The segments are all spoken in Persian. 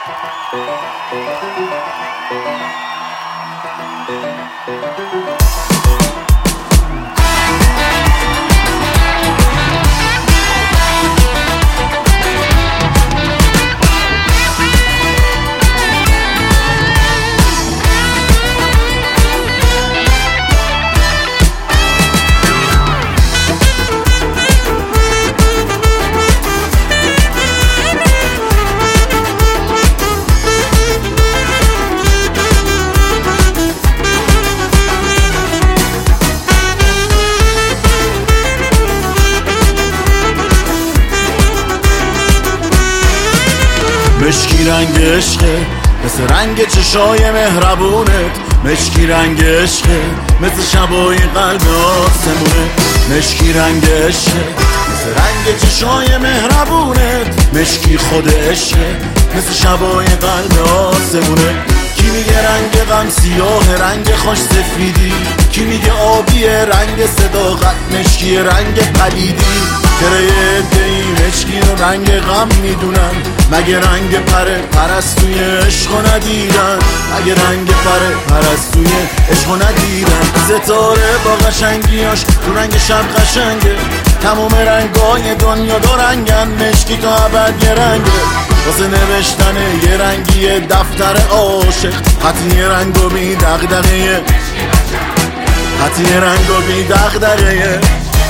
مشکی رنگ عشقه مثل رنگ چشای مهربونت، مشکی رنگ عشقه مثل شبای قلب آسمونه، مشکی رنگ عشقه مثل رنگ چشای مهربونت، مشکی خود عشقه مثل شبای قلب آسمونه. کی میگه رنگ غم سیاه رنگ خوش سفیدی، کی میگه آبی رنگ صداقت مشکی رنگ پلیدی. چرا یه عده‌ای مشکی رو رنگ غم میدونن، مگه رنگ پرستوی عشقو ندیدن، مگه رنگ پرستوی عشقو ندیدن. ستاره با قشنگیاش تو رنگ شب قشنگه، تموم رنگای دنیا دو رنگن، مشکی تا ابد یه رنگه. واسه نوشتن یه رنگی دفتر عاشق، خطی یه رنگو بی دغدغه، خطی یه رنگو بی دغدغه.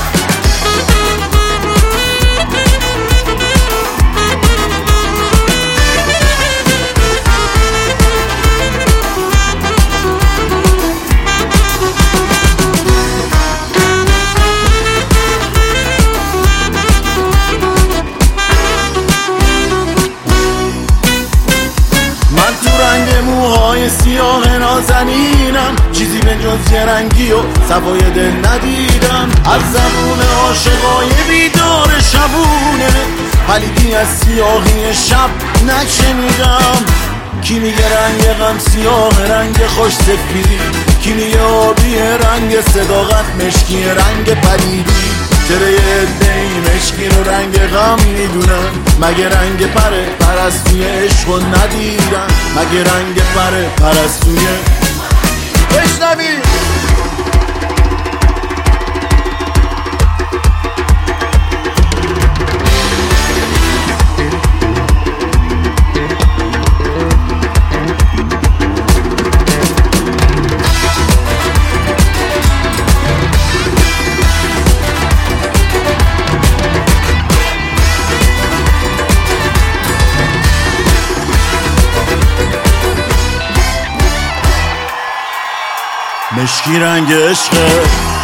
موهای سیاه نازنینم، چیزی به جز یه رنگی و صفای دل ندیدم. از زبون عاشقای بیدار شبونه، پلیدی از سیاهی شب نشنیدم. کی میگه رنگ غم سیاه رنگ خوش سفیدی، کی میگه آبی رنگ صداقت مشکی رنگ پلیدی. چرا یه عده‌ای مشکی رو رنگ غم میدونن، مگه رنگ پرستوی عشقو ندیدن، مگه رنگ پرستوی بشنوی. مشکی رنگ عشقه